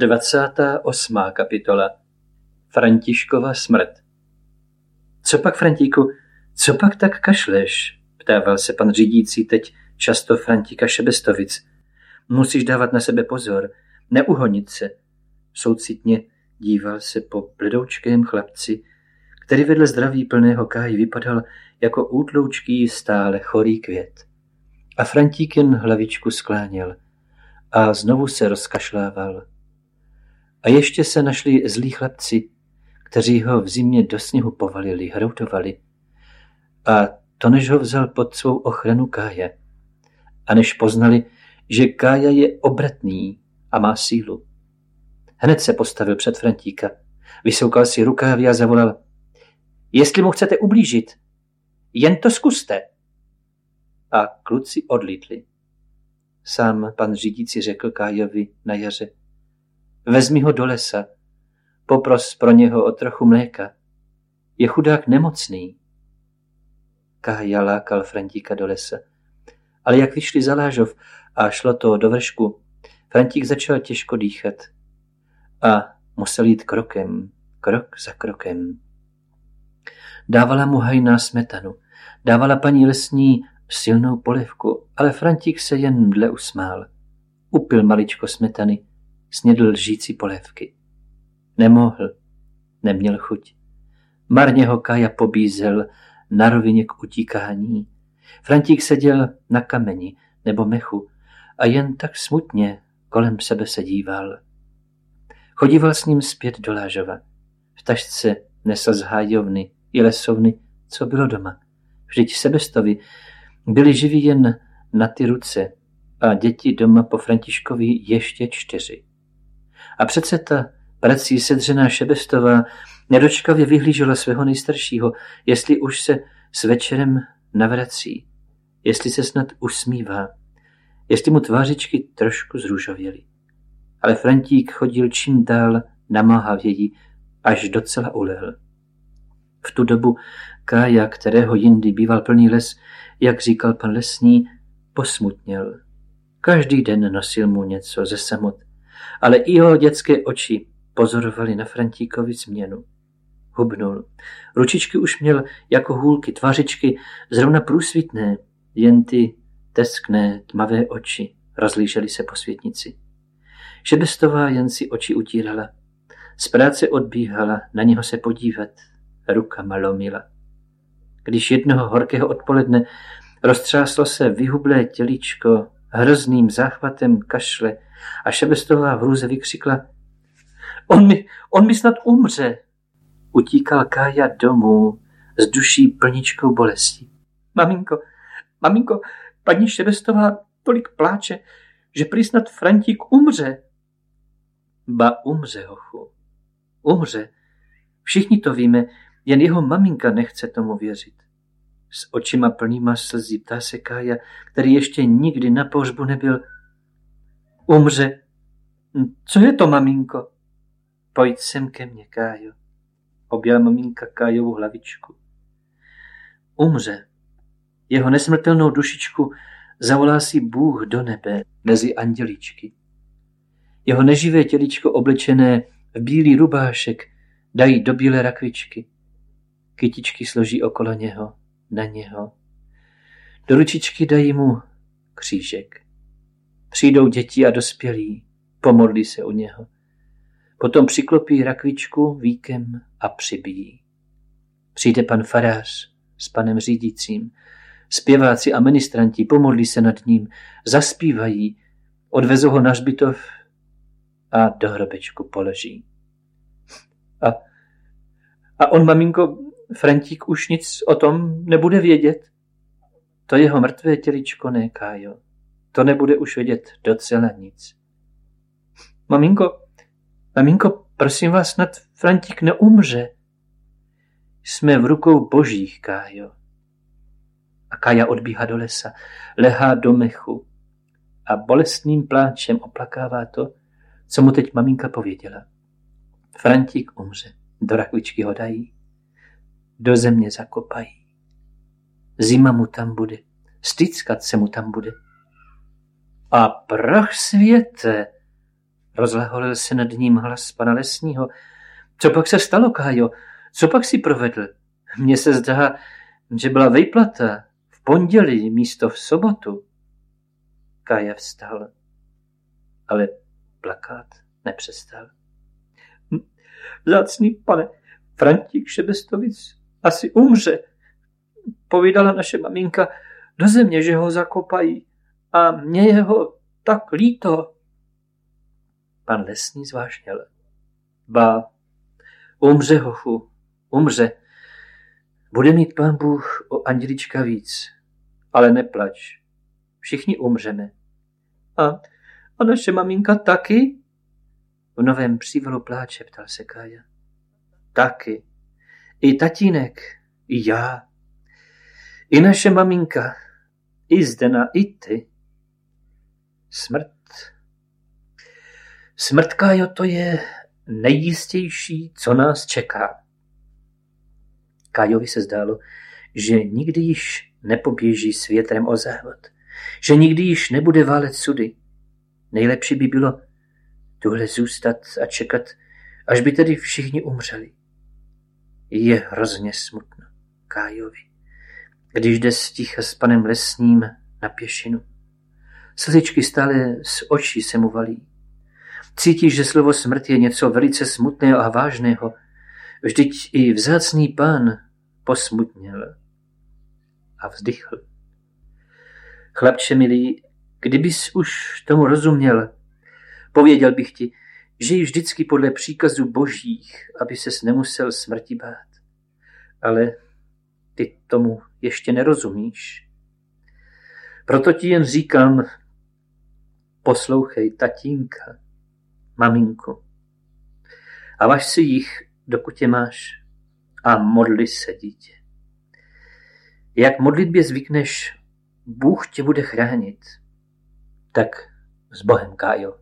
28. kapitola. Františkova smrt. Co pak, Frantíku, co pak tak kašleš? Ptával se pan řídící teď často Frantíka Šebestovic. Musíš dávat na sebe pozor, neuhonit se. Soucitně díval se po bledoučkém chlapci, který vedle zdraví plného Káji vypadal jako útloučký stále chorý květ. A Frantík jen hlavičku skláněl a znovu se rozkašlával. A ještě se našli zlí chlapci, kteří ho v zimě do sněhu povalili, hroutovali. A to než ho vzal pod svou ochranu Kája. A než poznali, že Kája je obratný a má sílu. Hned se postavil před Frantíka, vysoukal si rukávy a zavolal: Jestli mu chcete ublížit, jen to zkuste. A kluci odlítli. Sám pan řídící řekl Kájovi na jaře: Vezmi ho do lesa, popros pro něho o trochu mléka. Je chudák nemocný. Kája lákal Frantíka do lesa. Ale jak vyšli za lážov a šlo to do vršku, Frantík začal těžko dýchat. A musel jít krokem, krok za krokem. Dávala mu hajná smetanu, dávala paní lesní silnou polévku, ale Frantík se jen mdle usmál. Upil maličko smetany, snědl lžící polévky. Nemohl, neměl chuť. Marně ho Kája pobízel na rovině k utíkání. Frantík seděl na kameni nebo mechu a jen tak smutně kolem sebe se díval. Chodíval s ním zpět do Lážova. V tašce nesl z hájovny i lesovny, co bylo doma. Vždyť Sebestovi byli živí jen na ty ruce a děti doma po Františkovi ještě 4. A přece ta prací sedřená Šebestová nedočkavě vyhlížela svého nejstaršího, jestli už se s večerem navrací, jestli se snad usmívá, jestli mu tvářičky trošku zrůžověly. Ale Frantík chodil čím dál namáhavěji, až docela ulehl. V tu dobu Kája, kterého jindy býval plný les, jak říkal pan lesní, posmutněl. Každý den nosil mu něco ze samot, ale i jeho dětské oči pozorovali na Frantíkovi změnu. Hubnul. Ručičky už měl jako hůlky, tvářičky zrovna průsvitné, jen ty teskné, tmavé oči rozlížely se po světnici. Šebestová jen si oči utírala. Z práce odbíhala na něho se podívat. Rukama lomila. Když jednoho horkého odpoledne roztřáslo se vyhublé tělíčko hrozným záchvatem kašle a Šebestová v hrůze vykřikla: On mi snad umře. Utíkal Kája domů s duší plničkou bolesti. Maminko, paní Šebestová tolik pláče, že prý snad Frantík umře. Ba umře, hochu. Umře. Všichni to víme, jen jeho maminka nechce tomu věřit. S očima plnýma slzí ptá se Kája, který ještě nikdy na pohřbu nebyl. Umře. Co je to, maminko? Pojď sem ke mně, Kájo. Objala maminka Kájovu hlavičku. Umře. Jeho nesmrtelnou dušičku zavolá si Bůh do nebe mezi andělíčky. Jeho neživé těličko oblečené v bílý rubášek dají do bílé rakvičky. Kytičky složí okolo něho, na něho. Do ručičky dají mu křížek. Přijdou děti a dospělí, pomodlí se u něho. Potom přiklopí rakvičku víkem a přibijí. Přijde pan farář s panem řídícím. Zpěváci a ministranti pomodlí se nad ním, zaspívají, odvezou ho na hřbitov a do hrobečku položí. A on, maminko, Frantík už nic o tom nebude vědět. To jeho mrtvé těličko ne, Kájo. To nebude už vědět docela nic. Maminko, prosím vás, snad Frantík neumře. Jsme v rukou božích, Kájo. A Kája odbíhá do lesa, lehá do mechu a bolestným pláčem oplakává to, co mu teď maminka pověděla. Frantík umře, do rakvičky ho dají, do země zakopají. Zima mu tam bude, stýckat se mu tam bude. A prach světe, Rozlaholil se nad ním hlas pana lesního. Co pak se stalo, Kájo? Co pak si provedl? Mně se zdá, že byla vejplata v pondělí místo v sobotu. Kája vstal, ale plakat nepřestal. Vzácný pane, Frantík Šebestovic asi umře. Povídala naše maminka do země, že ho zakopají. A mě je ho tak líto. Pan lesní zvážněl. Ba, umře, hochu, umře. Bude mít pán Bůh o andělička víc. Ale neplač. Všichni umřeme. A naše maminka taky? V novém přívalu pláče, ptal se Kája. Taky. I tatínek, i já. I naše maminka, i Zdena, i ty. Smrt. Smrt, Kájo, to je nejjistější, co nás čeká. Kájovi se zdálo, že nikdy již nepoběží s větrem o závod, že nikdy již nebude válet sudy. Nejlepší by bylo tuhle zůstat a čekat, až by tedy všichni umřeli. Je hrozně smutno Kájovi, když jde sticha s panem lesním na pěšinu. Slzičky stále z očí se mu valí. Cítí, že slovo smrt je něco velice smutného a vážného. Vždyť i vzácný pán posmutněl a vzdychl. Chlapče milý, kdybys už tomu rozuměl, pověděl bych ti, že ji vždycky podle příkazů božích, aby ses nemusel smrti bát. Ale ty tomu ještě nerozumíš. Proto ti jen říkám, poslouchej tatínka, maminku, a važ si jich, dokud je máš, a modli se, dítě. Jak modlitbě zvykneš, Bůh tě bude chránit. Tak s Bohem, Kájo.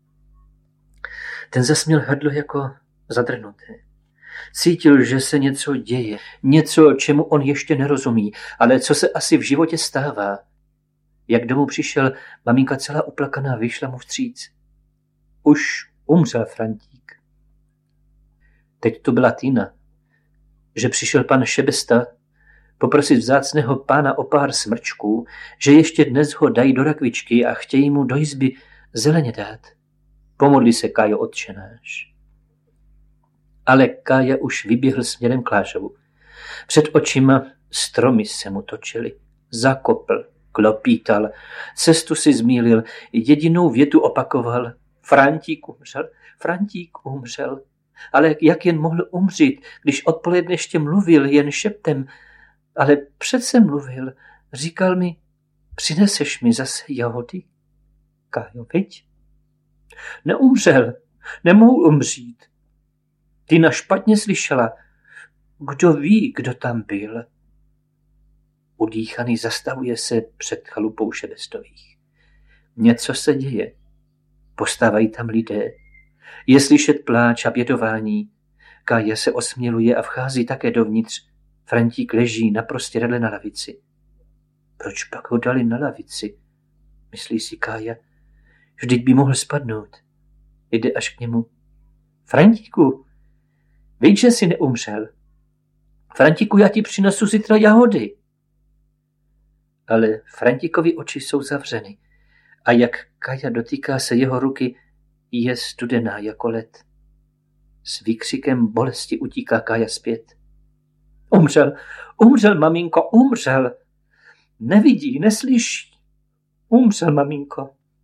Ten zasměl hrdlo jako zadrhnuté. Cítil, že se něco děje, něco, čemu on ještě nerozumí, ale co se asi v životě stává. Jak domů přišel, maminka celá uplakaná vyšla mu vstříc. Už umřel Frantík. Teď to byla Tina, že přišel pan Šebesta poprosit vzácného pána o pár smrčků, že ještě dnes ho dají do rakvičky a chtějí mu do izby zeleně dát. Pomodli se, Kájo, otčenáš. Ale Kája už vyběhl směrem k Lážovu. Před očima stromy se mu točily. Zakopl, klopítal, cestu si zmýlil, jedinou větu opakoval. Frantík umřel, Frantík umřel. Ale jak jen mohl umřít, když odpoledne ještě mluvil jen šeptem, ale přece mluvil, říkal mi, přineseš mi zase jahody? Kájo, viď? Neumřel, nemohl umřít. Tina špatně slyšela. Kdo ví, kdo tam byl? Udýchaný zastavuje se před chalupou Šebestových. Něco se děje. Postávají tam lidé. Je slyšet pláč a bědování. Kája se osměluje a vchází také dovnitř. Frantík leží na prostěradle na lavici. Proč pak ho dali na lavici? Myslí si Kája. Vždyť by mohl spadnout. Jde až k němu. Frantíku, víš, že jsi neumřel. Frantíku, já ti přinesu zítra jahody. Ale Frantíkovi oči jsou zavřeny a jak Kája dotýká se jeho ruky, je studená jako led. S výkřikem bolesti utíká Kája zpět. Umřel, umřel, maminko, umřel. Nevidí, neslyší. Umřel, maminko.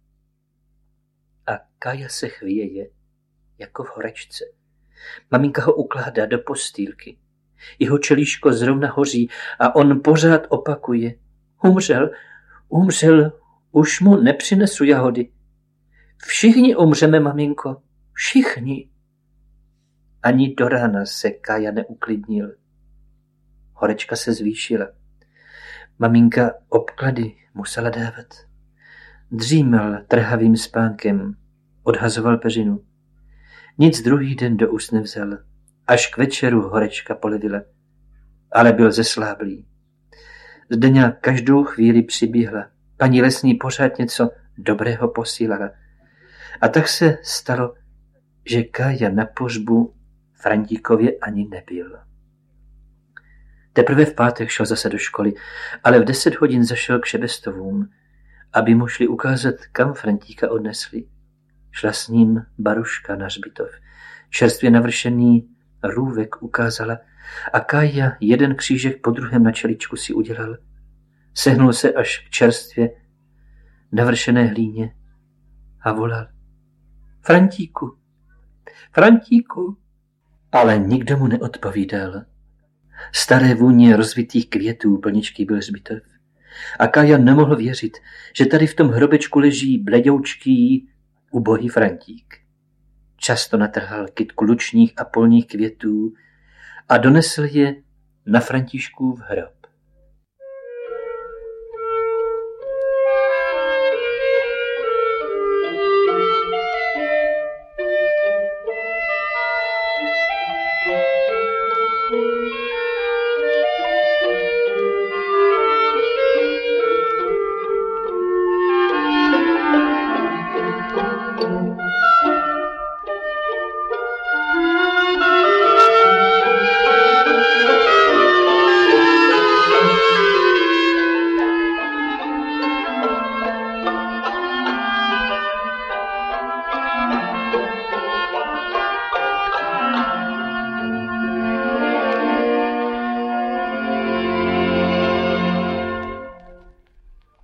A Kája se chvěje, jako v horečce. Maminka ho ukládá do postýlky. Jeho čelíško zrovna hoří a on pořád opakuje. Umřel, umřel, už mu nepřinesu jahody. Všichni umřeme, maminko, všichni. Ani do rána se Kája neuklidnil. Horečka se zvýšila. Maminka obklady musela dávat. Dřímal trhavým spánkem, odhazoval peřinu. Nic druhý den do úst nevzal. Až k večeru horečka polevila. Ale byl zesláblý. Zdeňa každou chvíli přiběhla. Paní lesní pořád něco dobrého posílala. A tak se stalo, že Kája na pohřbu Frantíkově ani nebyl. Teprve v pátek šel zase do školy, ale v 10 hodin zašel k Šebestovům, aby mu šli ukázat, kam Frantíka odnesli. Šla s ním Baruška na hřbitov. Čerstvě navršený růvek ukázala a Kája jeden křížek po druhém na čeličku si udělal. Sehnul se až k čerstvě navršené hlíně a volal: Frantíku, Frantíku! Ale nikdo mu neodpovídal. Staré vůně rozvitých květů plničký byl hřbitov. A Kája nemohl věřit, že tady v tom hrobečku leží bledoučký, ubohý Frantík. Často natrhal kytku lučních a polních květů a donesl je na Františkův hrob.